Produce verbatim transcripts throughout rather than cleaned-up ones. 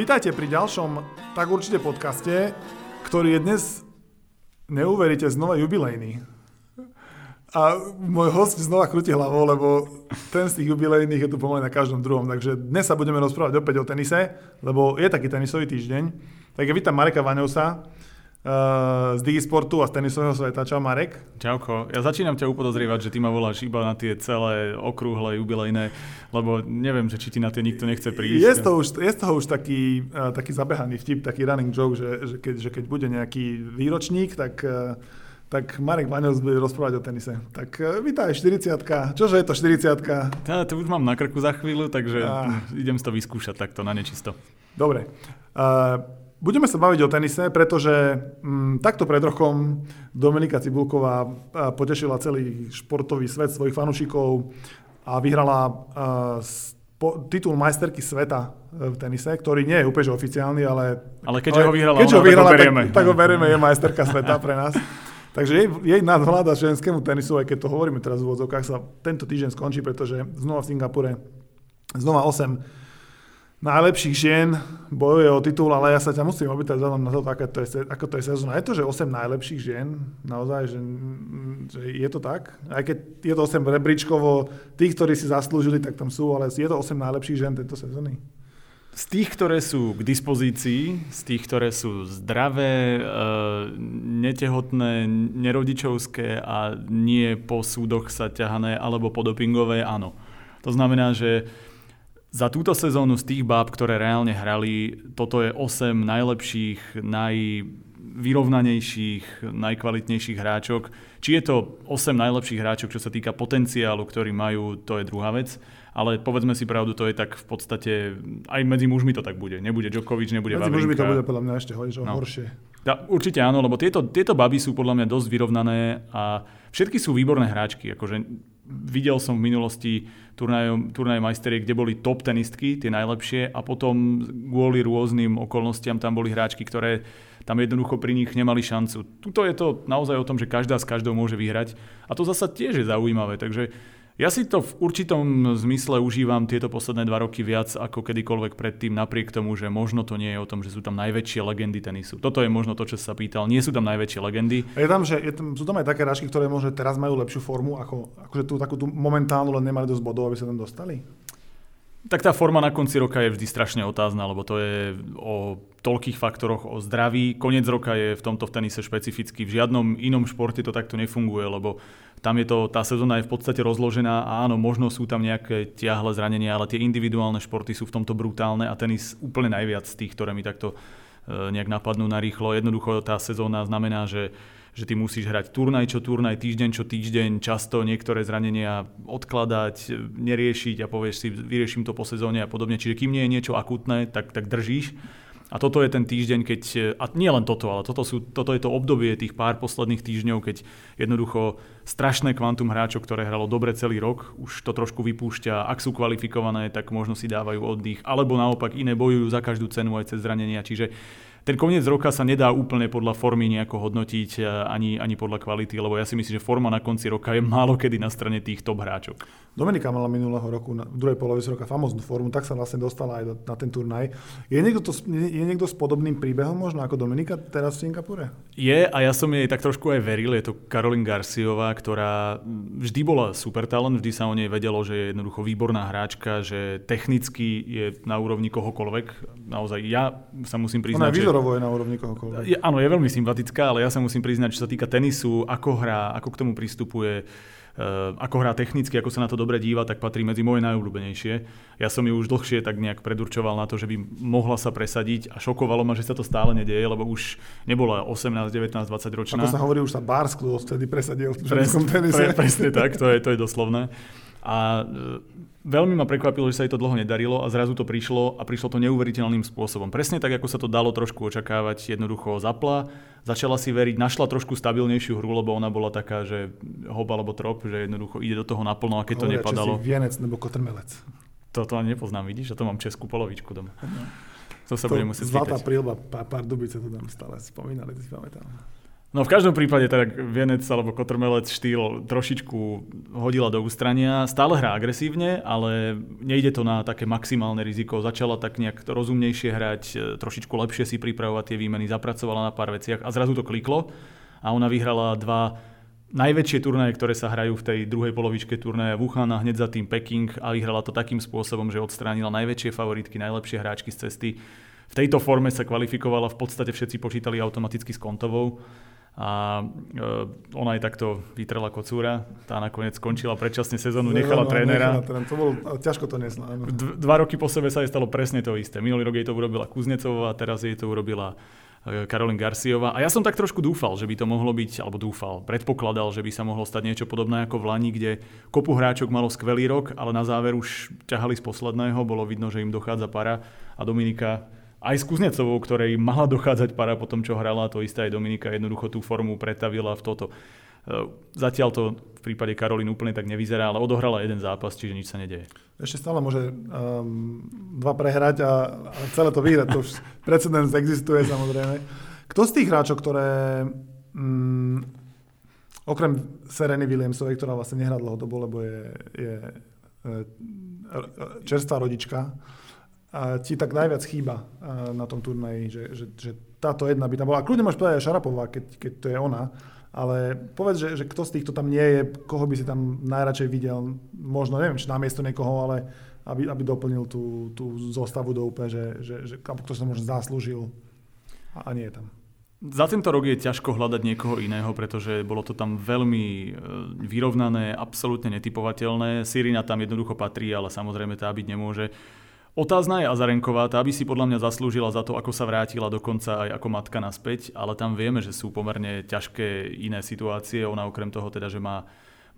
Vítajte pri ďalšom Tak určite podcaste, ktorý je dnes, neuveríte, znova jubilejný. A môj host znova krúti hlavou, lebo ten z tých jubilejných je tu pomaly na každom druhom. Takže dnes sa budeme rozprávať opäť o tenise, lebo je taký tenisový týždeň. Tak ja vítam Mareka Vaňovsa uh, z Digisportu a z tenisového sveta. Čau Marek. Čauko. Ja začínam ťa upodozrievať, že ty ma voláš iba na tie celé okrúhle jubilejné, lebo neviem, že či ti na tie nikto nechce prísť. Je z toho už, je z toho už taký, uh, taký zabehaný vtip, taký running joke, že, že, keď, že keď bude nejaký výročník, tak... Uh, tak Marek Vaňovs bude rozprávať o tenise. Tak vítaj, štyridsiatka. Čože je to štyridsiatka? Ja to už mám na krku za chvíľu, takže a... idem si to vyskúšať takto na nečisto. Dobre. Uh, budeme sa baviť o tenise, pretože um, takto pred rokom Dominika Cibulková uh, potešila celý športový svet svojich fanúšikov a vyhrala uh, spo, titul majsterky sveta v tenise, ktorý nie je úplne oficiálny, ale... Ale keďže ale, ho vyhrala, keďže ona, ho vyhrala tak ho berieme. Tak, tak ho berieme, je majsterka sveta pre nás. Takže jej, jej nadvláda ženskému tenisu, aj keď to hovoríme teraz v úvodzovkách, sa tento týždeň skončí, pretože znova v Singapure znova osem najlepších žien bojuje o titul, ale ja sa ťa musím opýtať vzhľadom na to, ako to je, ako to je sezóna. Je to, že osem najlepších žien? Naozaj, že, že je to tak? Aj keď je to osem rebríčkovo, tých, ktorí si zaslúžili, tak tam sú, ale je to osem najlepších žien tejto sezóny? Z tých, ktoré sú k dispozícii, z tých, ktoré sú zdravé, e, netehotné, nerodičovské a nie po súdoch sa ťahané alebo po dopingové, áno. To znamená, že za túto sezónu z tých báb, ktoré reálne hrali, toto je osem najlepších, najvyrovnanejších, najkvalitnejších hráčok. Či je to osem najlepších hráčok, čo sa týka potenciálu, ktorý majú, to je druhá vec. Ale povedzme si pravdu, to je tak v podstate, aj medzi mužmi to tak bude. Nebude Djokovic, nebude Vavrinka. Medzi mužmi to bude podľa mňa ešte no. horšie. Ja, určite áno, lebo tieto, tieto baby sú podľa mňa dosť vyrovnané a všetky sú výborné hráčky. Akože videl som v minulosti turnaj, turnaj majsteriek, kde boli top tenistky, tie najlepšie, a potom kvôli rôznym okolnostiam tam boli hráčky, ktoré tam jednoducho pri nich nemali šancu. Tuto je to naozaj o tom, že každá s každou môže vyhrať a to zasa tiež je zaujímavé, takže ja si to v určitom zmysle užívam tieto posledné dva roky viac ako kedykoľvek predtým, napriek tomu, že možno to nie je o tom, že sú tam najväčšie legendy tenisu. Toto je možno to, čo sa pýtal. Nie sú tam najväčšie legendy. Je tam, že je tam, sú tam aj také hráčky, ktoré možno teraz majú lepšiu formu, ako akože tú takú tú momentálnu, len nemali dosť bodov, aby sa tam dostali? Tak tá forma na konci roka je vždy strašne otázna, lebo to je o toľkých faktoroch, o zdraví. Koniec roka je v tomto v tenise špecificky. V žiadnom inom športe to takto nefunguje, lebo tam je to, tá sezóna je v podstate rozložená a áno, možno sú tam nejaké tiahle zranenia, ale tie individuálne športy sú v tomto brutálne a tenis úplne najviac z tých, ktoré mi takto e, nejak napadnú narýchlo. Jednoducho tá sezóna znamená, že že ty musíš hrať turnaj čo turnaj, týždeň čo týždeň, často niektoré zranenia odkladať, neriešiť a povieš si, vyrieším to po sezóne a podobne. Čiže kým nie je niečo akutné, tak, tak držíš. A toto je ten týždeň, keď, a nie len toto, ale toto, sú, toto je to obdobie tých pár posledných týždňov, keď jednoducho strašné kvantum hráčov, ktoré hralo dobre celý rok, už to trošku vypúšťa. Ak sú kvalifikované, tak možno si dávajú oddych, alebo naopak iné bojujú za každú cenu aj cez zranenia. Čiže ten koniec roka sa nedá úplne podľa formy nejako hodnotiť ani, ani podľa kvality, lebo ja si myslím, že forma na konci roka je málo kedy na strane tých top hráčov. Dominika mala minulého roku, na druhej polovici roka famóznu formu, tak sa vlastne dostala aj do, na ten turnaj. Je niekto, to, je niekto s podobným príbehom možno ako Dominika teraz v Singapure? Je a ja som jej tak trošku aj veril, je to Caroline Garciová, ktorá vždy bola super talent, vždy sa o nej vedelo, že je jednoducho výborná hráčka, že technicky je na úrovni kohokoľvek. Naozaj ja sa musím priznať, že je na úrovni kohokoľvek. Je, áno, je veľmi sympatická, ale ja sa musím priznať, čo sa týka tenisu, ako hrá, ako k tomu pristupuje, uh, ako hrá technicky, ako sa na to dobre díva, tak patrí medzi moje najobľúbenejšie. Ja som ju už dlhšie tak nejak predurčoval na to, že by mohla sa presadiť a šokovalo ma, že sa to stále nedieje, lebo už nebola osemnásť, devätnásť, dvadsať ročná. Ako sa hovorí, už sa Bars, kto vtedy presadil v ženskom tenise. Pre, presne tak, to je, to je doslovné. A veľmi ma prekvapilo, že sa jej to dlho nedarilo a zrazu to prišlo a prišlo to neuveriteľným spôsobom. Presne tak, ako sa to dalo trošku očakávať, jednoducho zapla, začala si veriť, našla trošku stabilnejšiu hru, lebo ona bola taká, že hop alebo trop, že jednoducho ide do toho naplno a keď Hovoria, to nepadalo. Hovoria, či si vienec nebo kotrmelec. Toto ani nepoznám, vidíš, a to mám českú polovičku doma. No. To sa to budem musieť zlatá spýtať. príľba, pár Pardubice to tam stále spomínali, to si pamätám. No v každom prípade tak Vienec alebo Kotrmelec štýl trošičku hodila do ústrania. Stále hrá agresívne, ale nejde to na také maximálne riziko. Začala tak nejak rozumnejšie hrať, trošičku lepšie si pripravovať tie výmeny, zapracovala na pár veciach a zrazu to kliklo a ona vyhrala dva najväčšie turnaje, ktoré sa hrajú v tej druhej polovičke turnaja, Wuhan a hneď za tým Peking, a vyhrala to takým spôsobom, že odstránila najväčšie favoritky, najlepšie hráčky z cesty. V tejto forme sa kvalifikovala, v podstate všetci počítali automaticky s Kontovou. A e, ona aj takto vytrela kocúra, tá nakoniec skončila predčasne sezónu, nechala no, no, trénera. Nechala, to bol, ťažko to nesla. D- dva roky po sebe sa jej stalo presne to isté. Minulý rok jej to urobila Kuznecová, teraz jej to urobila e, Caroline Garciová. A ja som tak trošku dúfal, že by to mohlo byť, alebo dúfal, predpokladal, že by sa mohlo stať niečo podobné ako v Lani, kde kopu hráčok malo skvelý rok, ale na záver už ťahali z posledného, bolo vidno, že im dochádza para a Dominika aj s Kuznecovou, ktorej mala dochádzať para po tom, čo hrala, to isté aj Dominika jednoducho tú formu pretavila v toto. Zatiaľ to v prípade Karolín úplne tak nevyzerá, ale odohrala jeden zápas, čiže nič sa nedeje. Ešte stále môže um, dva prehrať a, a celé to vyhrať. To už precedens existuje samozrejme. Kto z tých hráčov, ktoré um, okrem Sereny Williamsovej, ktorá vlastne nehrá dlhodobo, lebo je, je, je čerstvá rodička, a ti tak najviac chýba na tom turnaji, že, že, že táto jedna by tam bola. A kľudne máš povedať aj Šarapová, keď, keď to je ona, ale povedz, že, že kto z týchto tam nie je, koho by si tam najradšej videl, možno, neviem, či namiesto niekoho, ale aby, aby doplnil tú, tú zostavu do úplne, že, že, že kto sa možno zaslúžil a, a nie je tam. Za tento rok je ťažko hľadať niekoho iného, pretože bolo to tam veľmi vyrovnané, absolútne netypovateľné. Sirina tam jednoducho patrí, ale samozrejme tá byť nemôže. Otázna je Azarenková, tá by si podľa mňa zaslúžila za to, ako sa vrátila dokonca aj ako matka naspäť, ale tam vieme, že sú pomerne ťažké iné situácie. Ona okrem toho teda, že má,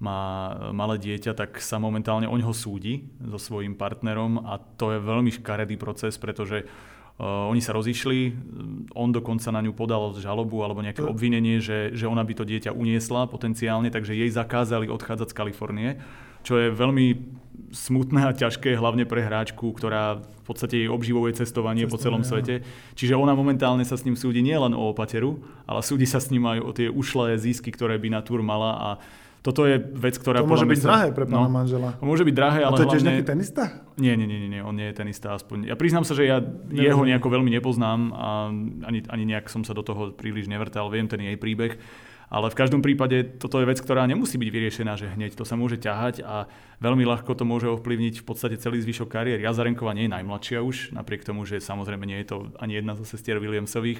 má malé dieťa, tak sa momentálne oňho súdi so svojím partnerom a to je veľmi škaredý proces, pretože uh, oni sa rozišli, on dokonca na ňu podal žalobu alebo nejaké obvinenie, že, že ona by to dieťa uniesla potenciálne, takže jej zakázali odchádzať z Kalifornie, čo je veľmi smutné a ťažké, hlavne pre hráčku, ktorá v podstate jej obživuje cestovanie, cestovanie po celom svete. Čiže ona momentálne sa s ním súdi nielen o opateru, ale súdi sa s ním aj o tie ušlé zisky, ktoré by na túr mala a toto je vec, ktorá... To môže byť drahé pre pána no, manžela. Môže byť drahé, ale hlavne... A to je tiež hlavne... nejaký tenista? Nie, nie, nie, nie, on nie je tenista aspoň. Ja priznám sa, že ja Neviem. jeho nejako veľmi nepoznám a ani, ani nejak som sa do toho príliš nevrtal, viem ten jej príbeh. Ale v každom prípade toto je vec, ktorá nemusí byť vyriešená, že hneď to sa môže ťahať a veľmi ľahko to môže ovplyvniť v podstate celý zvyšok kariéry. Azarenková nie je najmladšia už, napriek tomu, že samozrejme nie je to ani jedna zo sestier Williamsových,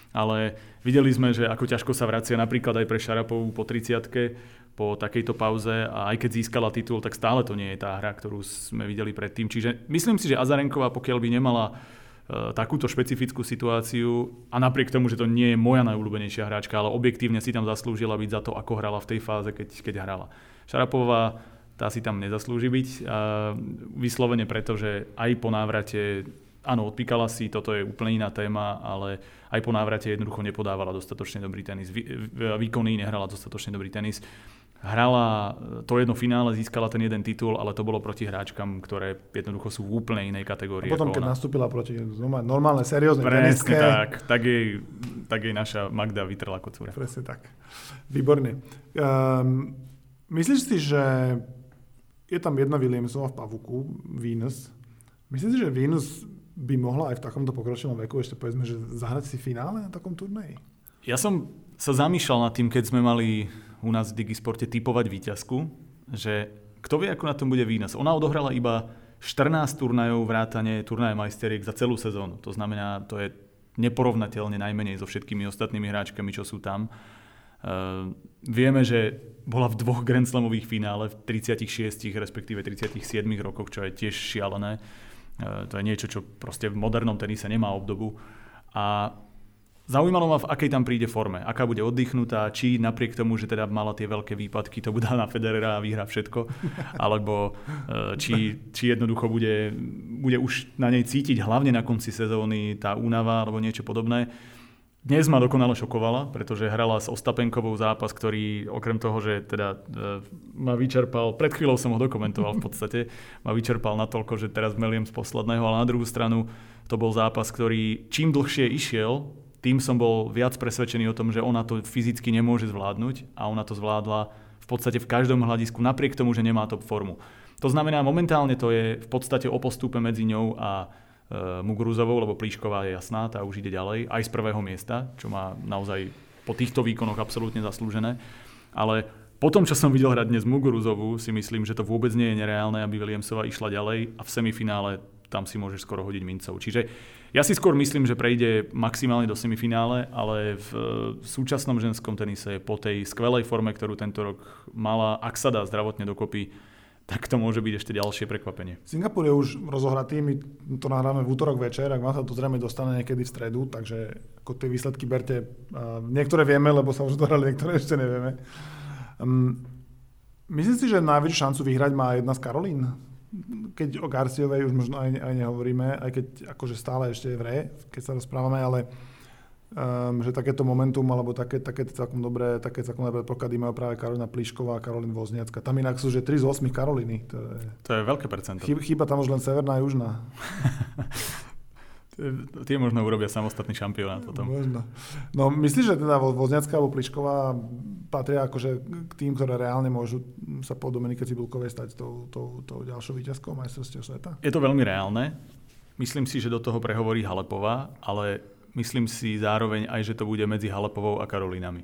ale videli sme, že ako ťažko sa vracia napríklad aj pre Šarapovú po tridsiatke, po takejto pauze a aj keď získala titul, tak stále to nie je tá hra, ktorú sme videli predtým. Čiže myslím si, že Azarenková, pokiaľ by nemala takúto špecifickú situáciu a napriek tomu, že to nie je moja najobľúbenejšia hráčka, ale objektívne si tam zaslúžila byť za to, ako hrala v tej fáze, keď, keď hrala. Šarapová, tá si tam nezaslúži byť, vyslovene preto, že aj po návrate, áno, odpíkala si, toto je úplne iná téma, ale aj po návrate jednoducho nepodávala dostatočne dobrý tenis. Výkonný, nehrala dostatočne dobrý tenis. Hrala to jedno finále, získala ten jeden titul, ale to bolo proti hráčkam, ktoré jednoducho sú v úplne inej kategórii. A potom, keď ona nastúpila proti normálne, seriózne teniske. Presne tak, tak jej, tak jej naša Magda vytrela kocúra. Presne tak. Výborne. Um, myslíš si, že je tam jedna Williamsová v pavuku, Venus. Myslíš si, že Venus by mohla aj v takomto pokročilom veku ešte povedzme, že zahrať si finále na takom turnaji? Ja som sa zamýšľal nad tým, keď sme mali u nás v Digisporte typovať víťazku, že kto vie, ako na tom bude Venus. Ona odohrala iba štrnásť turnajov vrátane turnaje majsteriek za celú sezónu. To znamená, to je neporovnateľne najmenej so všetkými ostatnými hráčkami, čo sú tam. Uh, vieme, že bola v dvoch Grand Slamových finále v tridsiatich šiestich, respektíve tridsiatich siedmich rokoch, čo je tiež šialené. Uh, to je niečo, čo proste v modernom tenise nemá obdobu. A zaujímalo ma, v akej tam príde forme, aká bude oddychnutá, či napriek tomu, že teda mala tie veľké výpadky, to bude na Federera a vyhrá všetko, alebo či, či jednoducho bude, bude už na nej cítiť, hlavne na konci sezóny, tá únava alebo niečo podobné. Dnes ma dokonale šokovala, pretože hrala s Ostapenkovou zápas, ktorý okrem toho, že teda ma vyčerpal, pred chvíľou som ho dokumentoval v podstate, ma vyčerpal natoľko, že teraz meliem z posledného, ale na druhú stranu to bol zápas, ktorý čím dlhšie išiel, tým som bol viac presvedčený o tom, že ona to fyzicky nemôže zvládnuť a ona to zvládla v podstate v každom hľadisku, napriek tomu, že nemá top formu. To znamená, momentálne to je v podstate o postupe medzi ňou a e, Muguruzovou, lebo Plíšková je jasná, tá už ide ďalej, aj z prvého miesta, čo má naozaj po týchto výkonoch absolútne zaslúžené. Ale po tom, čo som videl hrať dnes Muguruzovú, si myslím, že to vôbec nie je nereálne, aby Williamsová išla ďalej a v semifinále tam si môžeš skoro hodiť mincov. Čiže ja si skôr myslím, že prejde maximálne do semifinále, ale v súčasnom ženskom tenise po tej skvelej forme, ktorú tento rok mala, ak sa dá zdravotne dokopy, tak to môže byť ešte ďalšie prekvapenie. Singapur je už rozohratý, my to nahráme v útorok večer, ak vám sa to zrejme dostane niekedy v stredu, takže ako tie výsledky berte. Niektoré vieme, lebo sa už dohrali, niektoré ešte nevieme. Um, myslím si, že najväčšiu šancu vyhrať má jedna z Karolín. Keď o Garciovej už možno aj, aj nehovoríme, aj keď akože stále ešte je v hre, keď sa rozprávame, ale um, že takéto momentum, alebo také, také celkom dobré, také celkom dobré prokady majú práve Karolína Plíšková a Karolín Wozniacka. Tam inak sú, že tri z ôsmich Karolíny. To je, to je veľké percento. Chýba, chýba tam už len severná a južná. Tie možno urobia samostatný šampionát potom. Možno. No myslíš, že teda Wozniacka alebo Plíšková patria akože k tým, ktoré reálne môžu sa po Dominike Cibulkovej stať tou, tou, tou ďalšou víťazkou majstrovstiev sveta? Je to veľmi reálne. Myslím si, že do toho prehovorí Halepová, ale myslím si zároveň aj, že to bude medzi Halepovou a Karolínami.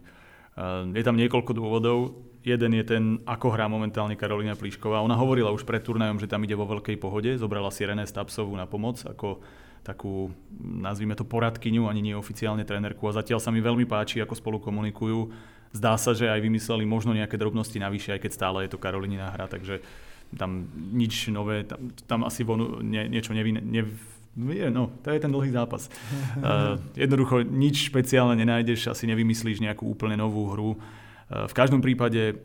Je tam niekoľko dôvodov. Jeden je ten, ako hrá momentálne Karolína Plíšková. Ona hovorila už pred turnajom, že tam ide vo veľkej pohode. Zobrala si René Stapsovú na pomoc ako takú, nazvime to poradkyňu, ani nie oficiálne trénerku. A zatiaľ sa mi veľmi páči, ako spolu komunikujú. Zdá sa, že aj vymysleli možno nejaké drobnosti navyše, aj keď stále je to Karolínina hra, takže tam nič nové, tam, tam asi vonu, nie, niečo nevy, nev, no, to je ten dlhý zápas. Uh, jednoducho nič špeciálne nenájdeš, asi nevymyslíš nejakú úplne novú hru. Uh, v každom prípade,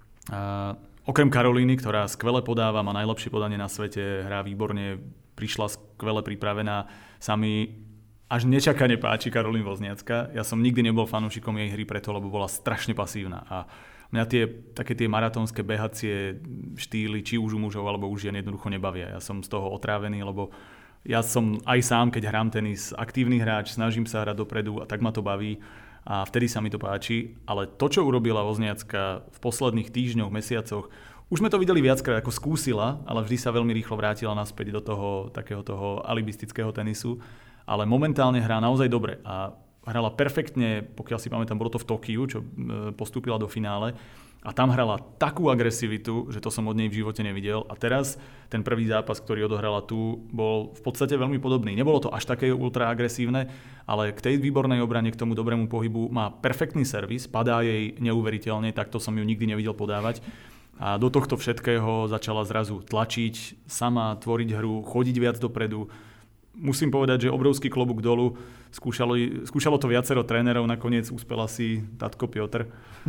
uh, okrem Karolíny, ktorá skvele podáva, má najlepšie podanie na svete, hrá výborne, prišla skvele pripravená, sami až nečakane páči Karolín Wozniacka. Ja som nikdy nebol fanúšikom jej hry preto, lebo bola strašne pasívna. A mňa tie, také tie maratónske behacie štýly, či už u mužov, alebo už žien jednoducho nebavia. Ja som z toho otrávený, lebo ja som aj sám, keď hrám tenis, aktívny hráč, snažím sa hrať dopredu a tak ma to baví. A vtedy sa mi to páči. Ale to, čo urobila Wozniacka v posledných týždňoch, mesiacoch, už sme to videli viackrát, ako skúsila, ale vždy sa veľmi rýchlo vrátila naspäť do toho takého toho alibistického tenisu. Ale momentálne hrá naozaj dobre a hrala perfektne, pokiaľ si pamätám, bolo to v Tokiu, čo postúpila do finále a tam hrala takú agresivitu, že to som od nej v živote nevidel a teraz ten prvý zápas, ktorý odohrala tu, bol v podstate veľmi podobný. Nebolo to až také ultra agresívne, ale k tej výbornej obrane, k tomu dobrému pohybu má perfektný servis, padá jej neuveriteľne, takto som ju nikdy nevidel podávať. A do tohto všetkého začala zrazu tlačiť, sama tvoriť hru, chodiť viac dopredu. Musím povedať, že obrovský klobúk dolu. Skúšalo, skúšalo to viacero trénerov, nakoniec úspel asi tatko Piotr,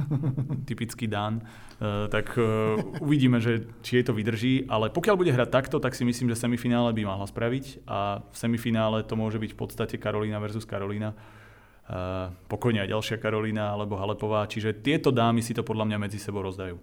typický Dán. Uh, tak uh, uvidíme, že, či jej to vydrží. Ale pokiaľ bude hrať takto, tak si myslím, že semifinále by mohla spraviť. A v semifinále to môže byť v podstate Karolína versus Karolína. Uh, pokojne aj ďalšia Karolína alebo Halepová. Čiže tieto dámy si to podľa mňa medzi sebou rozdajú.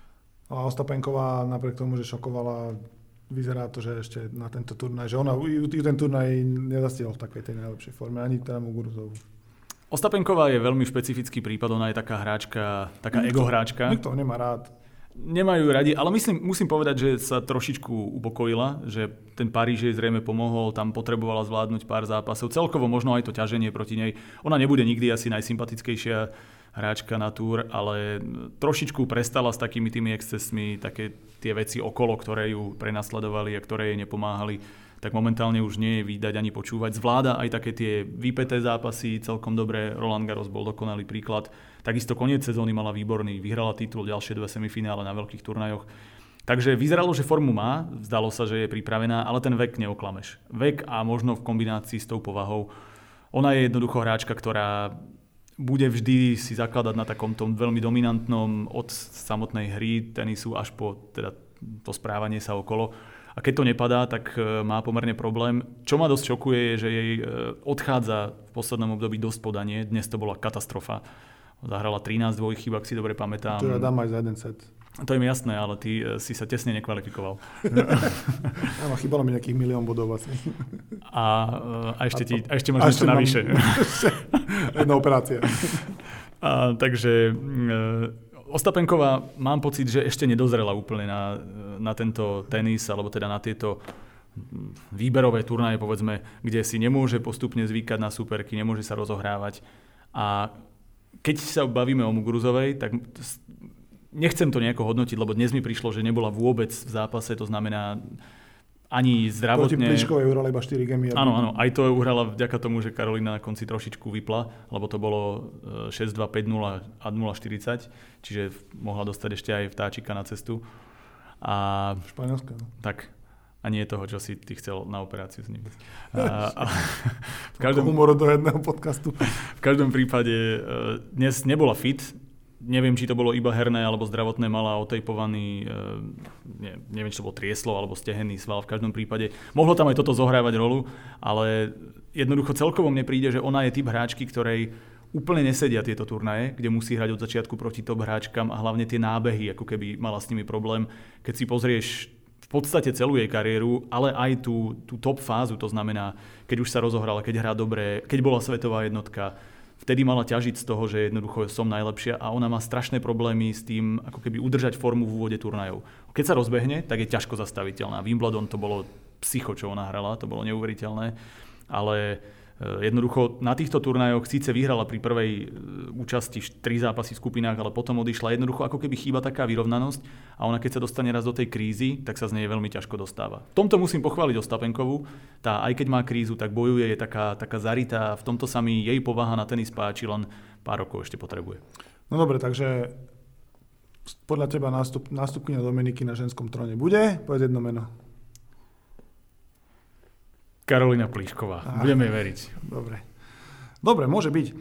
A Ostapenková napriek tomu, že šokovala, vyzerá to, že ešte na tento turnaj, že ona ju ten turnaj nezastihol v takej tej najlepšej forme, ani teda Muguruzovu. Ostapenková je veľmi špecifický prípad, ona je taká hráčka, taká nikto, ego hráčka. Nikto nemá rád. Nemajú radi, ale myslím, musím povedať, že sa trošičku upokojila, že ten Paríž jej zrejme pomohol, tam potrebovala zvládnuť pár zápasov, celkovo možno aj to ťaženie proti nej. Ona nebude nikdy asi najsympatickejšia hráčka na túr, ale trošičku prestala s takými tými excesmi, také tie veci okolo, ktoré ju prenasledovali a ktoré jej nepomáhali, tak momentálne už nie je vídať ani počúvať. Zvláda aj také tie vypäté zápasy celkom dobre, Roland Garros bol dokonalý príklad. Takisto koniec sezóny mala výborný, vyhrala titul, ďalšie dve semifinále na veľkých turnajoch. Takže vyzeralo, že formu má, zdalo sa, že je pripravená, ale ten vek neoklameš. Vek a možno v kombinácii s tou povahou. Ona je jednoducho hráčka, ktorá bude vždy si zakladať na takom tom veľmi dominantnom od samotnej hry tenisu až po teda to správanie sa okolo. A keď to nepadá, tak má pomerne problém. Čo ma dosť šokuje, je, že jej odchádza v poslednom období dosť podanie. Dnes to bola katastrofa. Zahrala trinásť dvojchýb, ak si dobre pamätám. To ja dám aj za jeden set. To je mi jasné, ale ty si sa tesne nekvalifikoval. Áno, chýbalo mi nejakých milión bodov asi. A, a ešte, ti, a ešte máš niečo navyše. Jedna operácia. A, takže e, Ostapenková, mám pocit, že ešte nedozrela úplne na, na tento tenis, alebo teda na tieto výberové turnaje, povedzme, kde si nemôže postupne zvykať na superky, nemôže sa rozohrávať. A keď sa bavíme o Muguruzovej, tak nechcem to nejako hodnotiť, lebo dnes mi prišlo, že nebola vôbec v zápase, to znamená ani zdravotne... Proti Pliškovej uhrala iba štyri gémy. Áno, áno, aj to uhrala vďaka tomu, že Karolina na konci trošičku vypla, lebo to bolo šesť dva, päť nula a nula štyridsať, čiže mohla dostať ešte aj vtáčika na cestu. A... Španielska. Tak. A nie toho, čo si ty chcel na operáciu s ním. A, a v každom, humoru do jedného podcastu. V každom prípade dnes nebola fit. Neviem, či to bolo iba herné alebo zdravotné, mala otejpovaný, ne, neviem, či to bolo trieslo alebo stehenný sval. V každom prípade mohlo tam aj toto zohrávať rolu, ale jednoducho celkovo mne príde, že ona je typ hráčky, ktorej úplne nesedia tieto turnaje, kde musí hrať od začiatku proti top hráčkam a hlavne tie nábehy, ako keby mala s nimi problém. Keď si pozrieš v podstate celú jej kariéru, ale aj tú, tú top fázu, to znamená, keď už sa rozohrala, keď hrá dobre, keď bola svetová jednotka, vtedy mala ťažiť z toho, že jednoducho som najlepšia a ona má strašné problémy s tým, ako keby udržať formu v úvode turnajov. Keď sa rozbehne, tak je ťažko zastaviteľná. Wimbledon to bolo psycho, čo ona hrala, to bolo neuveriteľné, ale jednoducho na týchto turnajoch síce vyhrala pri prvej účasti tri zápasy v skupinách, ale potom odišla. Jednoducho ako keby chýba taká vyrovnanosť a ona keď sa dostane raz do tej krízy, tak sa z nej veľmi ťažko dostáva. V tomto musím pochváliť Ostapenkovú. Tá aj keď má krízu, tak bojuje, je taká, taká zarytá. V tomto sa mi jej povaha na tenis páči, len pár rokov ešte potrebuje. No dobre, takže podľa teba nástup, nástupkyňa Dominiky na ženskom tróne bude? Povedz jedno meno. Karolina Plišková. Aha. Budeme jej veriť. Dobre. Dobre, môže byť.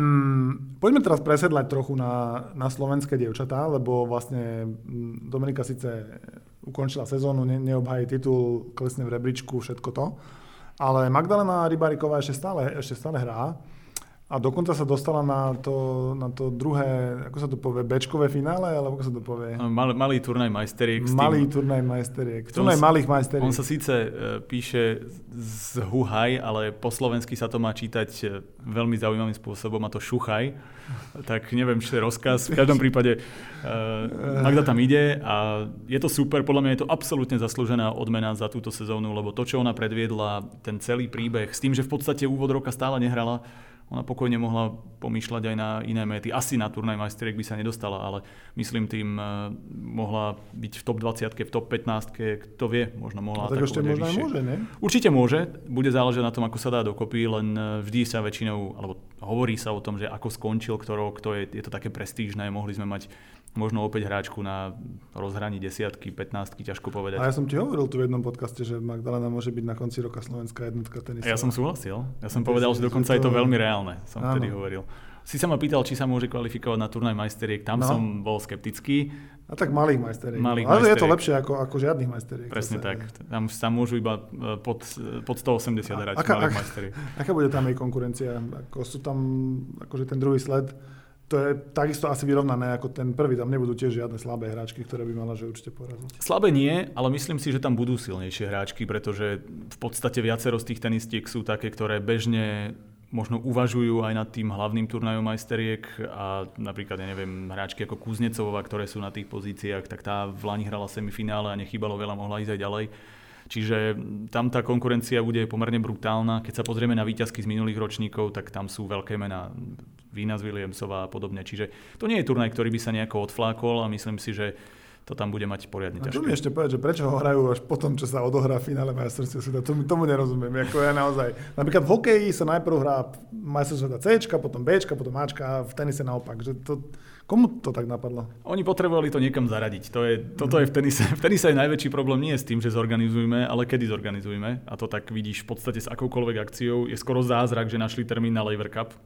Mm, poďme teraz presedlať trochu na, na slovenské dievčatá, lebo vlastne Dominika síce ukončila sezónu, ne, neobhájí titul, klesne v rebríčku, všetko to. Ale Magdalena Rybáriková ešte stále, ešte stále hrá. A dokonca sa dostala na to, na to druhé, ako sa to povie, béčkové finále, alebo ako sa to povie? Mal, malý turnaj majsteriek. Malý turnaj majsteriek. Turnaj malých majsteriek. On sa síce uh, píše z Huhaj, ale po slovensky sa to má čítať uh, veľmi zaujímavým spôsobom, a to Šuchaj. Tak neviem, či to je rozkaz. V každom prípade uh, Magda tam ide a je to super. Podľa mňa je to absolútne zaslúžená odmena za túto sezónu, lebo to, čo ona predviedla, ten celý príbeh, s tým, že v podstate úvod roka stále nehrala, ona pokojne mohla pomýšľať aj na iné méty. Asi na turnaj majsteriek by sa nedostala, ale myslím tým, uh, mohla byť v top dvadsiatke, v top pätnástke, kto vie, možno mohla. A tak ešte možno aj môže, ne? Určite môže, bude záležať na tom, ako sa dá dokopy, len vždy sa väčšinou, alebo hovorí sa o tom, že ako skončil kto rok, to je, je to také prestížne, mohli sme mať možno opäť hráčku na rozhraní desiatky, pätnástky, ťažko povedať. A ja som ti hovoril tu v jednom podcaste, že Magdalena môže byť na konci roka slovenská jednotka tenisová. Ja som súhlasil. Ja som povedal, že dokonca je to veľmi reálne, som áno. Vtedy hovoril. Si sa ma pýtal, či sa môže kvalifikovať na turnaj majsteriek, tam no. Som bol skeptický. A tak malých majsteriek. Malých ale majsteriek. Je to lepšie ako, ako žiadnych majsteriek. Presne tak. Tam sa môžu iba pod, pod stoosemdesiat hrať malých majsteriek. Aká bude tam jej konkurencia? Ako sú tam, akože ten druhý sled, to je takisto asi vyrovnané ako ten prvý. Tam nebudú tiež žiadne slabé hráčky, ktoré by mala že určite poraziť. Slabé nie, ale myslím si, že tam budú silnejšie hráčky, pretože v podstate viacero z tých tenistiek sú také, ktoré bežne možno uvažujú aj nad tým hlavným turnajom majsteriek a napríklad, ja neviem, hráčky ako Kuznecová, ktoré sú na tých pozíciách, tak tá v lani hrala semifinále a nechýbalo veľa, mohla ísť aj ďalej. Čiže tam tá konkurencia bude pomerne brutálna. Keď sa pozrieme na víťazky z minulých ročníkov, tak tam sú veľké mená, Venus Williamsová a podobne. Čiže to nie je turnaj, ktorý by sa nejako odflákol a myslím si, že to tam bude mať poriadne ťažké. A tu mi ešte povedať, že prečo ho hrajú až potom, čo sa odohrá finále majstrovstiev sveta. Tomu, tomu nerozumiem. Ako ja naozaj. Napríklad v hokeji sa najprv hrá majstrovstvie sveta Cčka, potom Bčka, potom Ačka a v tenise naopak. Že to, komu to tak napadlo? Oni potrebovali to niekam zaradiť. To je, toto je v tenise. V tenise je najväčší problém nie s tým, že zorganizujeme, ale kedy zorganizujeme. A to tak vidíš v podstate s akoukoľvek akciou. Je skoro zázrak, že našli termín na Laver Cup.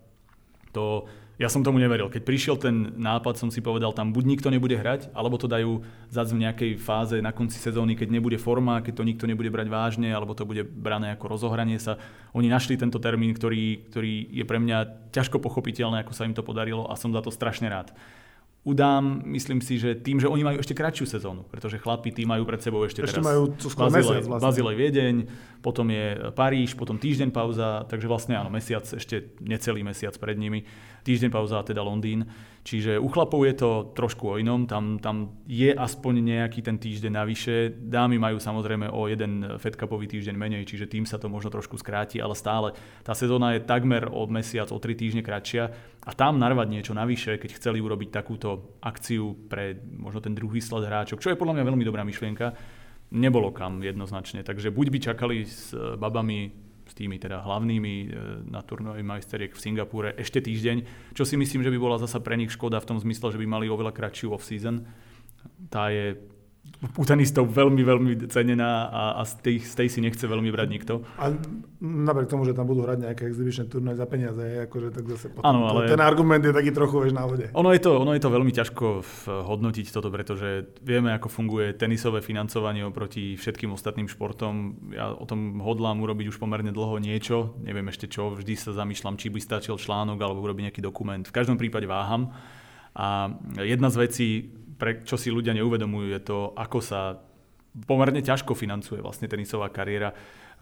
To, ja som tomu neveril. Keď prišiel ten nápad, som si povedal, tam buď nikto nebude hrať, alebo to dajú zať v nejakej fáze na konci sezóny, keď nebude forma, keď to nikto nebude brať vážne, alebo to bude brané ako rozohranie sa. Oni našli tento termín, ktorý, ktorý je pre mňa ťažko pochopiteľné, ako sa im to podarilo a som za to strašne rád. U dám, myslím si, že tým, že oni majú ešte kratšiu sezónu, pretože chlapí tí majú pred sebou ešte, ešte teraz majú Bazilej, vlastne. Bazilej Viedeň, potom je Paríž, potom týždeň pauza, takže vlastne áno, mesiac, ešte necelý mesiac pred nimi, týždeň pauza a teda Londýn. Čiže u chlapov je to trošku o inom, tam, tam je aspoň nejaký ten týždeň navyše. Dámy majú samozrejme o jeden Fed Cupový týždeň menej, čiže tým sa to možno trošku skráti, ale stále tá sezóna je takmer o mesiac, o tri týždne kratšia a tam narvať niečo navyše, keď chceli urobiť takúto akciu pre možno ten druhý sled hráčok, čo je podľa mňa veľmi dobrá myšlienka, nebolo kam jednoznačne. Takže buď by čakali s babami, s tými teda hlavnými na turnaji majsteriek v Singapúre ešte týždeň, čo si myslím, že by bola zasa pre nich škoda v tom zmysle, že by mali oveľa kratšiu off-season. Tá je u tenistov veľmi, veľmi cenená a, a z, tej, z tej si nechce veľmi brať nikto. A napriek tomu, že tam budú hrať nejaké exhibičné turnaje za peniaze, akože tak zase potom, ano, ale... ten argument je taký trochu vieš na vode. Ono je, to, ono je to veľmi ťažko hodnotiť toto, pretože vieme, ako funguje tenisové financovanie oproti všetkým ostatným športom. Ja o tom hodlám urobiť už pomerne dlho niečo, neviem ešte čo, vždy sa zamýšľam, či by stačil článok alebo urobiť nejaký dokument. V každom prípade váham. A jedna z vecí, pre čo si ľudia neuvedomujú, je to, ako sa pomerne ťažko financuje vlastne tenisová kariéra. E,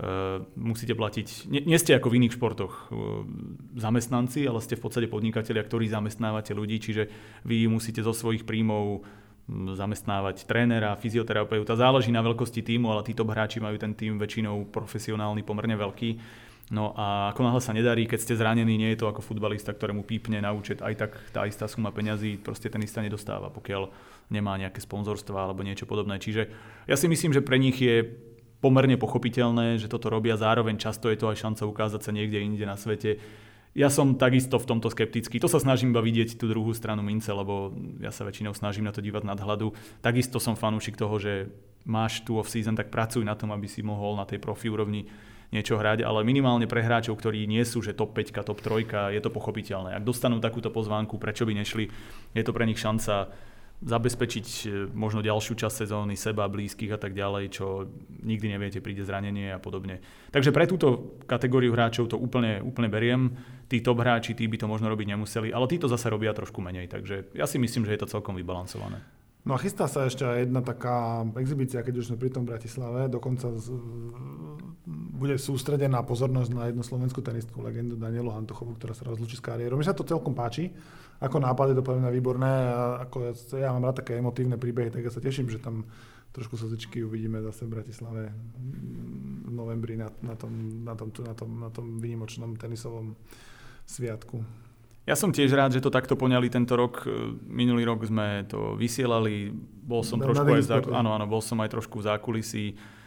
musíte platiť, nie, nie ste ako v iných športoch e, zamestnanci, ale ste v podstate podnikatelia, ktorí zamestnávate ľudí, čiže vy musíte zo svojich príjmov zamestnávať trénera, fyzioterapeuta. Záleží na veľkosti tímu, ale títo hráči majú ten tím väčšinou profesionálny, pomerne veľký. No a ako náhle sa nedarí, keď ste zranení, nie je to ako futbalista, ktorému pípne na účet, aj tak tá istá suma peňazí proste tenista nedostáva, pokiaľ nemá nejaké sponzorstva alebo niečo podobné. Čiže ja si myslím, že pre nich je pomerne pochopiteľné, že toto robia, zároveň často je to aj šanca ukázať sa niekde inde na svete. Ja som takisto v tomto skeptický. To sa snažím iba vidieť tú druhú stranu mince, lebo ja sa väčšinou snažím na to dívať nadhľadu. Takisto som fanúšik toho, že máš tu off-season, tak pracuj na tom, aby si mohol na tej profi úrovni niečo hrať, ale minimálne pre hráčov, ktorí nie sú, že top päť, top tri, je to pochopiteľné. Ak dostanú takúto pozvánku, prečo by nešli, je to pre nich šanca zabezpečiť možno ďalšiu časť sezóny, seba, blízkych a tak ďalej, čo nikdy neviete, príde zranenie a podobne. Takže pre túto kategóriu hráčov to úplne, úplne beriem. Tí top hráči, tí by to možno robiť nemuseli, ale tí to zase robia trošku menej, takže ja si myslím, že je to celkom vybalansované. No a chystá sa ešte jedna taká exhibícia, keď už sme pri tom v Bratislave, dokonca z, bude sústredená pozornosť na jednu slovenskú tenistku, legendu Danielu Hantuchovú, ktorá sa rozlúči s kariérou. Mne sa to celkom páči, ako nápad je to podľa mňa výborné a ako ja, ja mám rád také emotívne príbehy, tak ja sa teším, že tam trošku slzičky uvidíme zase v Bratislave v novembri na, na, tom, na, tom, na, tom, na tom výnimočnom tenisovom sviatku. Ja som tiež rád, že to takto poňali tento rok. Minulý rok sme to vysielali, bol som na, trošku na aj v záku- áno, áno, bol som aj trošku v zákulisí.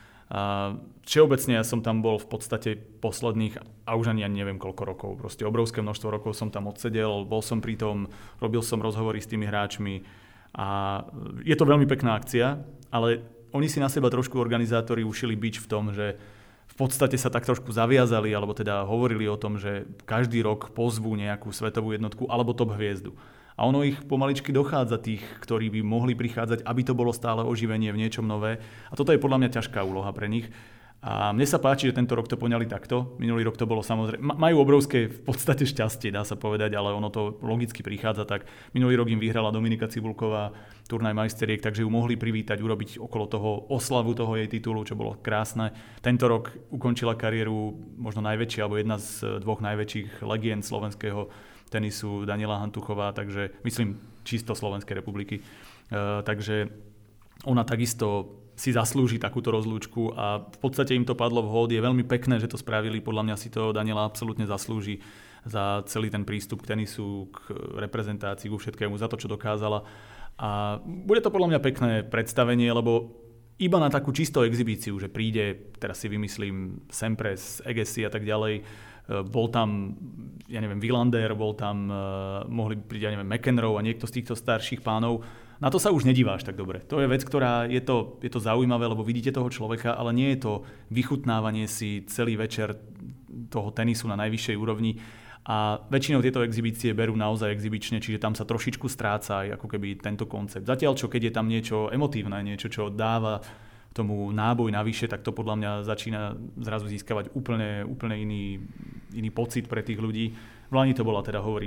A všeobecne ja som tam bol v podstate posledných, a už ani ja neviem koľko rokov, proste obrovské množstvo rokov som tam odsedel, bol som pri tom, robil som rozhovory s tými hráčmi a je to veľmi pekná akcia, ale oni si na seba trošku organizátori ušili bič v tom, že v podstate sa tak trošku zaviazali, alebo teda hovorili o tom, že každý rok pozvú nejakú svetovú jednotku alebo top hviezdu. A ono ich pomaličky dochádza tých, ktorí by mohli prichádzať, aby to bolo stále oživenie v niečom nové. A toto je podľa mňa ťažká úloha pre nich. A mne sa páči, že tento rok to poňali takto. Minulý rok to bolo samozrejme... Majú obrovské v podstate šťastie, dá sa povedať, ale ono to logicky prichádza tak. Minulý rok im vyhrala Dominika Cibulková turnaj majsteriek, takže ju mohli privítať, urobiť okolo toho oslavu toho jej titulu, čo bolo krásne. Tento rok ukončila kariéru možno najväčšia, alebo jedna z dvoch najväčších legend slovenského tenisu Daniela Hantuchová, takže myslím čisto Slovenskej republiky. E, takže ona takisto si zaslúži takúto rozlúčku a v podstate im to padlo vhod. Je veľmi pekné, že to spravili. Podľa mňa si to Daniela absolútne zaslúži za celý ten prístup k tenisu, k reprezentácii, ku všetkému, za to, čo dokázala. A bude to podľa mňa pekné predstavenie, lebo iba na takú čistú exhibíciu, že príde, teraz si vymyslím, Sampras, Agassi a tak ďalej, bol tam, ja neviem, Wilander, bol tam, mohli prísť, ja neviem, McEnroe a niekto z týchto starších pánov. Na to sa už nedíváš tak dobre. To je vec, ktorá je to, je to zaujímavé, lebo vidíte toho človeka, ale nie je to vychutnávanie si celý večer toho tenisu na najvyššej úrovni. A väčšinou tieto exhibície berú naozaj exhibične, čiže tam sa trošičku stráca aj ako keby tento koncept. Zatiaľ, čo keď je tam niečo emotívne, niečo, čo dáva tomu náboj navyše, tak to podľa mňa začína zrazu získavať úplne, úplne iný, iný pocit pre tých ľudí. V Lani to bola teda, hovorím,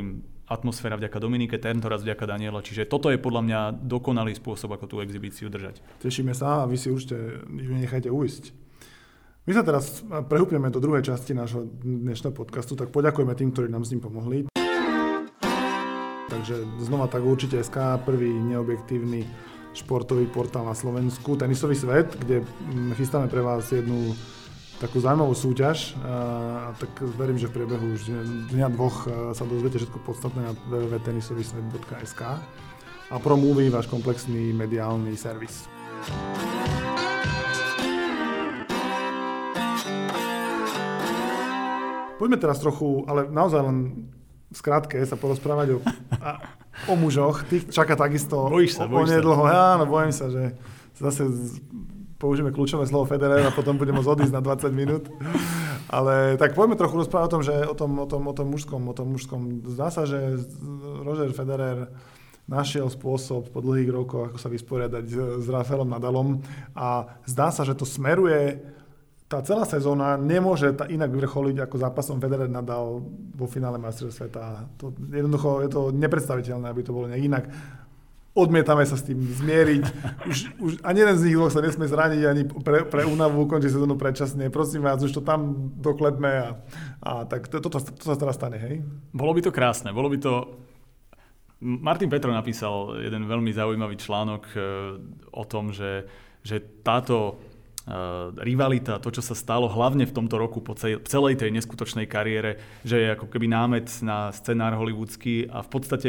atmosféra vďaka Dominike, tento raz vďaka Daniela. Čiže toto je podľa mňa dokonalý spôsob, ako tú exhibíciu držať. Tešíme sa a vy si určite nechajte uísť. My sa teraz prehúpneme do druhej časti nášho dnešného podcastu, tak poďakujeme tým, ktorí nám s ním pomohli. Takže znova tak určite es ká, prvý neobjektívny športový portál na Slovensku, Tenisový svet, kde chystáme pre vás jednu takú zaujímavú súťaž, a tak verím, že v priebehu už dňa dvoch sa dozviete všetko podstatné na w w w bodka tenisový svet bodka es ká a ProMovie, váš komplexný mediálny servis. Poďme teraz trochu, ale naozaj len v skratke sa porozprávať o, a, o mužoch. Tých čaká takisto bojíš sa, bojíš onedlho. Ja, no bojím sa, že zase použijeme kľúčové slovo Federer a potom budeme odísť na dvadsať minút. Ale tak poďme trochu rozprávať o tom, že o tom, o tom, o tom mužskom, o tom mužskom. Zdá sa, že Roger Federer našiel spôsob po dlhých rokoch, ako sa vysporiadať s Rafaelom Nadalom a zdá sa, že to smeruje. Tá celá sezóna nemôže tá inak vyvrcholiť ako zápasom Federer Nadal vo finále majstrovstiev sveta. To jednoducho je to nepredstaviteľné, aby to bolo nejak inak. Odmietame sa s tým zmieriť. Už, už ani jeden z nich dvoch sa nesmie zraniť ani pre, pre únavu, končí sezónu predčasne. Prosím vás, už to tam doklepme a, a tak to, to, to, to sa teraz stane, hej? Bolo by to krásne, bolo by to... Martin Petro napísal jeden veľmi zaujímavý článok o tom, že, že táto rivalita, to, čo sa stalo hlavne v tomto roku po celej tej neskutočnej kariére, že je ako keby námet na scenár hollywoodsky a v podstate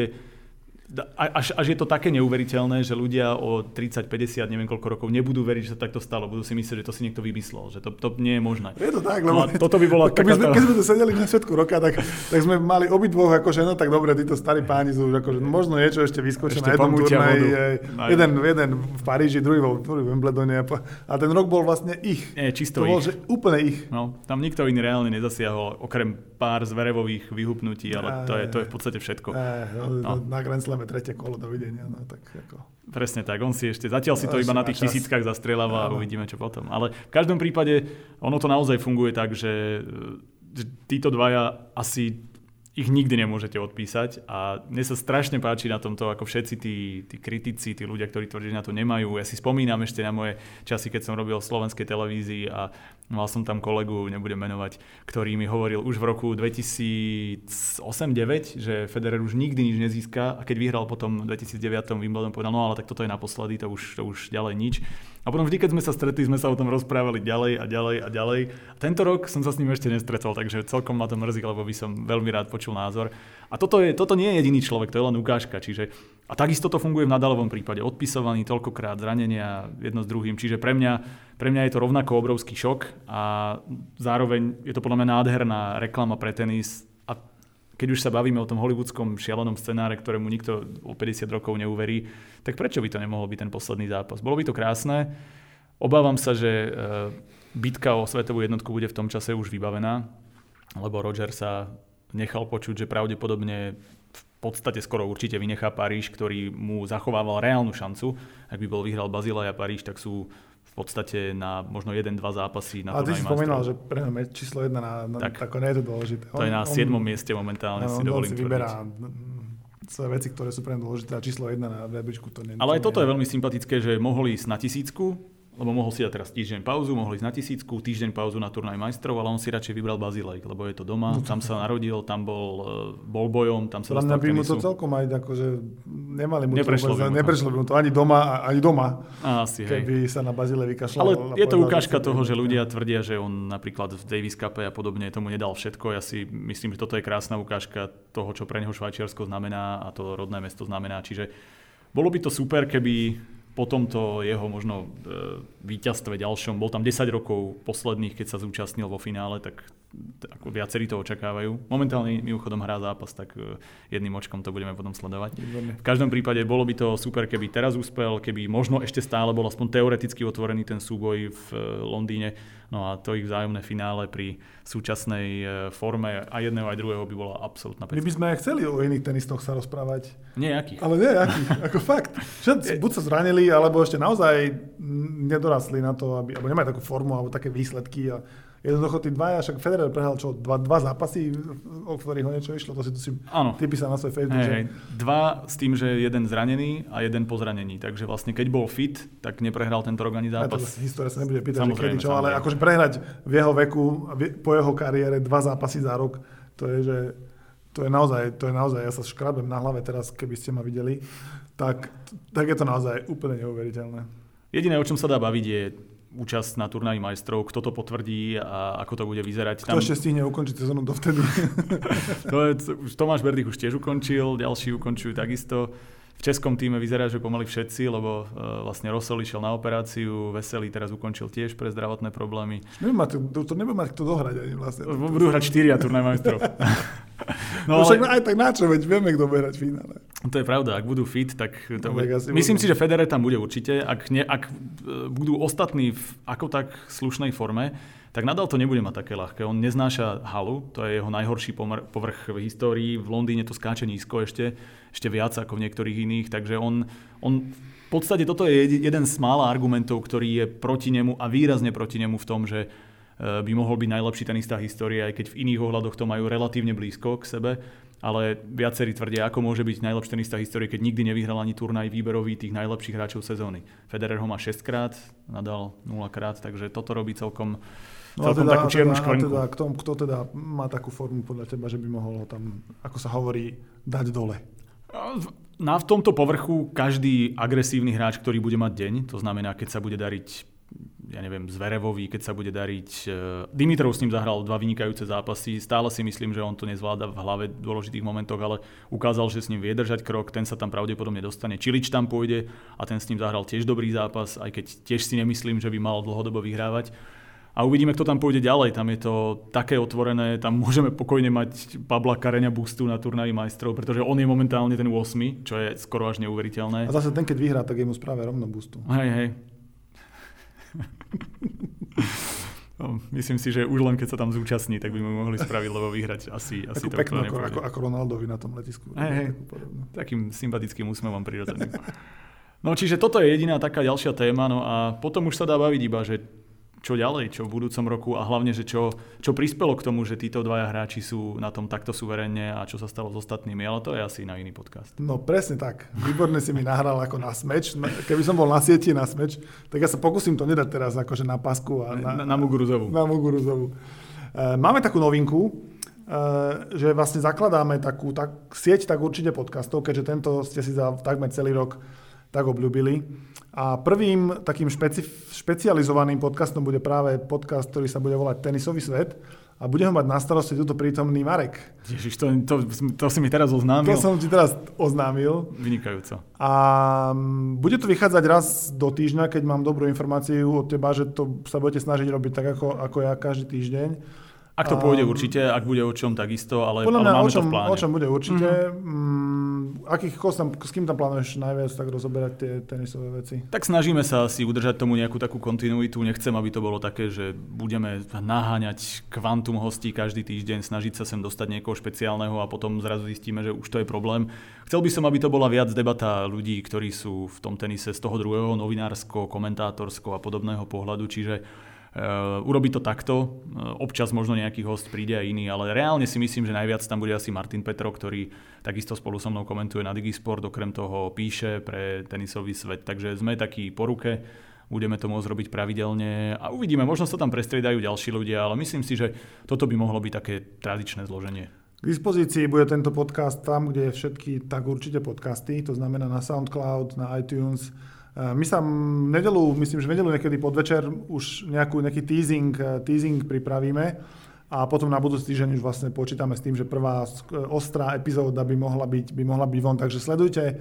Až, až je to také neuveriteľné, že ľudia o tridsať, päťdesiat, neviem koľko rokov nebudú veriť, že sa takto stalo. Budú si myslieť, že to si niekto vymyslel, že to, to nie je možné. Je to tak, lebo... No, toto by bola keby taká... sme, keď sme tu sedeli na sviatku roka, tak, tak sme mali obidvoch, akože, no tak dobre, títo starí páni sú už akože, možno niečo ešte vyskočia na jednom turnaji. Jeden, jeden v Paríži, druhý vo Wimbledone. A ten rok bol vlastne ich. Nie, čisto to bol, ich. že úplne ich. No, tam nikto iný reálne nezasiahol, okrem pár zverevových vyhupnutí, ale to je, to je v podstate všetko. Aj, no, no. Na Grand Slame tretie kolo, dovidenia. No, tak ako... Presne tak, on si ešte, zatiaľ si to iba na tých čas. tisíckach zastrieľava a uvidíme čo potom. Ale v každom prípade ono to naozaj funguje tak, že, že títo dvaja asi ich nikdy nemôžete odpísať a mne sa strašne páči na tomto, ako všetci tí, tí kritici, tí ľudia, ktorí tvrdia, že na to nemajú. Ja si spomínam ešte na moje časy, keď som robil v slovenskej televízii a mal som tam kolegu, nebudem menovať, ktorý mi hovoril už v roku dvetisícosem deväť, že Federer už nikdy nič nezíska a keď vyhral potom v dvetisícdeväť Wimbledon, povedal, no ale tak toto je naposledy, to už, to už ďalej nič. A potom vždy, keď sme sa stretli, sme sa o tom rozprávali ďalej a ďalej a ďalej. A tento rok som sa s ním ešte nestretol, takže celkom ma to mrzí, lebo by som veľmi rád počul názor. A toto, je, toto nie je jediný človek, to je len ukážka. Čiže, a takisto to funguje v Nadalovom prípade. Odpisovaný toľkokrát, zranenia jedno s druhým. Čiže pre mňa, pre mňa je to rovnako obrovský šok a zároveň je to podľa mňa nádherná reklama pre tenis. A keď už sa bavíme o tom hollywoodskom šialenom scenáre, ktorému nikto o päťdesiat rokov neuverí, tak prečo by to nemohol byť ten posledný zápas? Bolo by to krásne. Obávam sa, že bitka o svetovú jednotku bude v tom čase už vybavená, lebo Roger sa nechal počuť, že pravdepodobne v podstate skoro určite vynechá Paríž, ktorý mu zachovával reálnu šancu. Ak by bol vyhral Bazilej a Paríž, tak sú v podstate na možno jeden dva zápasy na turnaji majstrov. A ty si spomínal, že pre mňa číslo jedna na, na tak, tako nie je to dôležité. To on, je na siedmom mieste momentálne, on, si dovolím tvrdiť. On si vyberá veci, ktoré sú pre mňa dôležité a číslo jedna na rebríčku to nie. Ale aj toto je veľmi sympatické, že mohli ísť na tisícku, lebo mohol si dať teraz týždeň pauzu, mohol ísť na tisícku, týždeň pauzu na turnaj majstrov, ale on si radšej vybral Bazilej, lebo je to doma, no to tam sa narodil, tam bol, bol bojom, tam sa dostal by k tenisu. mu to celkom aj akože nemali mu neprešlo to, by mu to. Neprešlo by mu to ani doma, ani doma, Á, asi, keby hej. sa na Bazilej vykašľal. Ale je to ukážka toho, že ľudia tvrdia, že on napríklad v Davis Cupe a podobne tomu nedal všetko. Ja si myslím, že toto je krásna ukážka toho, čo pre neho Švajčiarsko znamená a to rodné mesto znamená. Čiže bolo by to super, keby po tomto jeho možno e, víťazstve ďalšom, bol tam desať rokov posledných, keď sa zúčastnil vo finále, tak, tak ako viacerí to očakávajú. Momentálne mimochodom hrá zápas, tak e, jedným očkom to budeme potom sledovať. Výborné. V každom prípade bolo by to super, keby teraz úspel, keby možno ešte stále bol aspoň teoreticky otvorený ten súboj v e, Londýne. No a to ich vzájomné finále pri súčasnej e, forme a jedného aj druhého by bola absolútna pecka. My by sme aj chceli o iných tenistoch sa rozprávať. Nejakých. Ale nejakých, ako fakt. Všetci buď sa zranili, alebo ešte naozaj nedorastli na to, aby, alebo nemajú takú formu, alebo také výsledky. A Jednoducho tí dvaja, však Federer prehral čo, dva, dva zápasy, o ktorých ho niečo išlo, to si tu si ty písal na svoj Facebook. Hej, že... Dva s tým, že jeden zranený a jeden po zranení, takže vlastne keď bol fit, tak neprehral tento rok ani zápas. Aj to história sa nebude pýtať, že kedy čo, ale akože prehrať v jeho veku, po jeho kariére dva zápasy za rok, to je, že to je naozaj, to je naozaj, ja sa škrabem na hlave teraz, keby ste ma videli, tak, tak je to naozaj úplne neuveriteľné. Jediné, o čom sa dá baviť, je účasť na turnaji majstrov, kto to potvrdí a ako to bude vyzerať. Kto tam... ešte stihne ukončiť sezónu dovtedy? to je, Tomáš Berdych už tiež ukončil, ďalší ukončujú takisto. V českom týme vyzerá, že pomaly všetci, lebo uh, vlastne Rosol išiel na operáciu, Veselý teraz ukončil tiež pre zdravotné problémy. Mať, to, to nebude mať kto dohrať ani vlastne. Budú hrať štyria turnaj majstrov. No, no ale... však aj tak načo, veď vieme, kto bude hrať v finále. To je pravda, ak budú fit, tak to no, bude... Myslím budú. si, že Federer tam bude určite. Ak, ne, ak budú ostatní v ako tak slušnej forme, tak Nadal to nebude mať také ľahké. On neznáša halu, to je jeho najhorší pomr- povrch v histórii. V Londýne to skáče nízko ešte, ešte viac ako v niektorých iných, takže on, on v podstate toto je jeden z mála argumentov, ktorý je proti nemu a výrazne proti nemu v tom, že by mohol byť najlepší tenista histórie, aj keď v iných ohľadoch to majú relatívne blízko k sebe, ale viacerí tvrdia, ako môže byť najlepší tenista histórie, keď nikdy nevyhral ani turnaj výberový tých najlepších hráčov sezóny. Federer ho má šesťkrát, Nadal nulakrát, takže toto robí celkom No celkom teda, takú čiernu škvrnku. Teda, kto, kto teda má takú formu podľa teba, že by mohol ho tam, ako sa hovorí, dať dole? Na v tomto povrchu každý agresívny hráč, ktorý bude mať deň, to znamená, keď sa bude dariť, ja neviem, Zverevovi, keď sa bude dariť... Dimitrov s ním zahral dva vynikajúce zápasy, stále si myslím, že on to nezvláda v hlave v dôležitých momentoch, ale ukázal, že s ním vie držať krok, ten sa tam pravdepodobne dostane. Čilič tam pôjde a ten s ním zahral tiež dobrý zápas, aj keď tiež si nemyslím, že by mal dlhodobo vyhrávať. A uvidíme, kto tam pôjde ďalej. Tam je to také otvorené, tam môžeme pokojne mať Pabla Kareňa Bustu na turnaji majstrov, pretože on je momentálne ten ôsmy, čo je skoro až neuveriteľné. A zase ten, keď vyhrá, tak je mu správe rovno Bustu. Hej, hej. No, myslím si, že už len keď sa tam zúčastní, tak by mu mohli spraviť, lebo vyhrať asi, asi to pekno, ako, ako, ako Ronaldovi na tom letisku. Hej, hej. Takým sympatickým úsmevom prirodzeným. No čiže toto je jediná taká ďalšia téma, no a potom už sa dá baviť iba, že čo ďalej, čo v budúcom roku a hlavne, že čo, čo prispelo k tomu, že títo dvaja hráči sú na tom takto suverénne a čo sa stalo s ostatnými, ale to je asi na iný podcast. No presne tak. Výborne si mi nahral ako na smeč. Keby som bol na sieti na smeč, tak ja sa pokúsim to nedať teraz akože na pasku. A na, na, na Muguruzovu. Na Muguruzovu. E, máme takú novinku, e, že vlastne zakladáme takú tak, sieť tak určite podcastov, keďže tento ste si za takmer celý rok tak obľúbili. A prvým takým špeci- špecializovaným podcastom bude práve podcast, ktorý sa bude volať Tenisový svet a bude ho mať na starosti tuto prítomný Marek. Ježiš, to, to, to si mi teraz oznámil. To som ti teraz oznámil. Vynikajúco. A bude to vychádzať raz do týždňa, keď mám dobrú informáciu od teba, že to sa budete snažiť robiť tak, ako, ako ja každý týždeň. Ak to pôjde určite, ak bude o čom, takisto, ale, ale máme o čom, to v pláne. O čom bude určite. Mm-hmm. Akých, s kým tam plánuješ najviac tak rozoberať tie tenisové veci? Tak snažíme sa si udržať tomu nejakú takú kontinuitu. Nechcem, aby to bolo také, že budeme naháňať kvantum hostí každý týždeň, snažiť sa sem dostať niekoho špeciálneho a potom zrazu zistíme, že už to je problém. Chcel by som, aby to bola viac debata ľudí, ktorí sú v tom tenise z toho druhého novinársko, komentátorsko a podobného pohľadu, čiže Uh, urobiť to takto, uh, občas možno nejaký host príde aj iný, ale reálne si myslím, že najviac tam bude asi Martin Petro, ktorý takisto spolu so mnou komentuje na Digisport, okrem toho píše pre tenisový svet, takže sme takí po ruke, budeme to môcť robiť pravidelne a uvidíme, možno sa tam prestriedajú ďalší ľudia, ale myslím si, že toto by mohlo byť také tradičné zloženie. K dispozícii bude tento podcast tam, kde je všetky tak určite podcasty, to znamená na SoundCloud, na iTunes. My sa v nedelu, myslím, že v nedelu niekedy podvečer už nejakú, nejaký teasing, teasing pripravíme a potom na budúci týždeň už vlastne počítame s tým, že prvá ostrá epizóda by mohla byť, by mohla byť von. Takže sledujte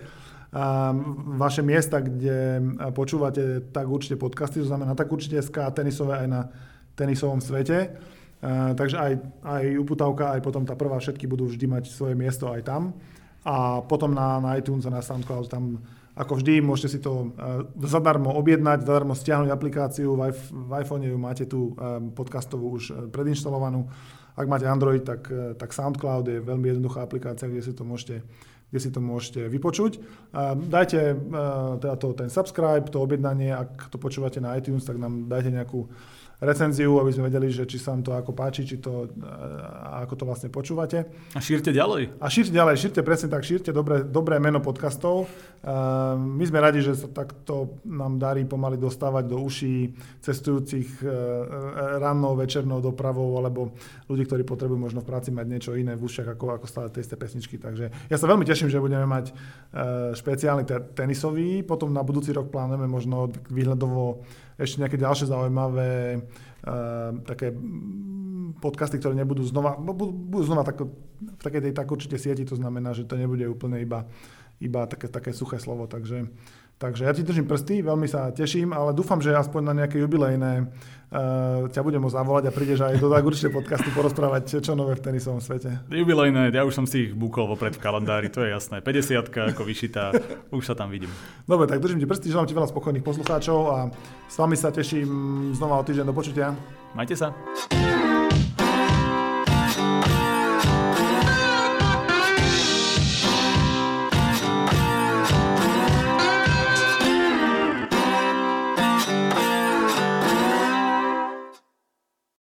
vaše miesta, kde počúvate tak určite podcasty, to znamená tak určite es ká, tenisové aj na tenisovom svete. Takže aj, aj Uputavka, aj potom tá prvá, všetky budú vždy mať svoje miesto aj tam. A potom na, na iTunes a na SoundCloud tam ako vždy, môžete si to zadarmo objednať, zadarmo stiahnuť aplikáciu, v, v iPhone ju máte tú podcastovú už predinštalovanú. Ak máte Android, tak, tak SoundCloud je veľmi jednoduchá aplikácia, kde si to môžete, kde si to môžete vypočuť. Dajte teda to, ten subscribe, to objednanie, ak to počúvate na iTunes, tak nám dajte nejakú recenziu, aby sme vedeli, že či sa vám to ako páči, či to, a ako to vlastne počúvate. A šírte ďalej. A šírte ďalej, šírte presne tak, šírte dobré, dobré meno podcastov. My sme radi, že sa takto nám darí pomaly dostávať do uší cestujúcich rannou, večernou dopravou, alebo ľudí, ktorí potrebujú možno v práci mať niečo iné v ušiach, ako, ako stále tie isté pesničky. Takže ja sa veľmi teším, že budeme mať špeciálny tenisový, potom na budúci rok plánujeme možno výhľadovo ešte nejaké ďalšie zaujímavé uh, také podcasty, ktoré nebudú znova, budú, budú znova tak, v takej tej tak určite sieti, to znamená, že to nebude úplne iba, iba také, také suché slovo, takže, takže ja ti držím prsty, veľmi sa teším, ale dúfam, že aspoň na nejaké jubilejné uh, ťa budem môcť zavolať a prídeš aj do tak určite podcastu porozprávať, čo nové v tenisovom svete. Jubilejné, ja už som si ich búkol vopred v kalendári, to je jasné. päťdesiatka ako vyšitá, už sa tam vidím. Dobre, tak držím ti prsty, želám ti veľa spokojných poslucháčov a s vami sa teším znova o týždeň, do počutia. Majte sa.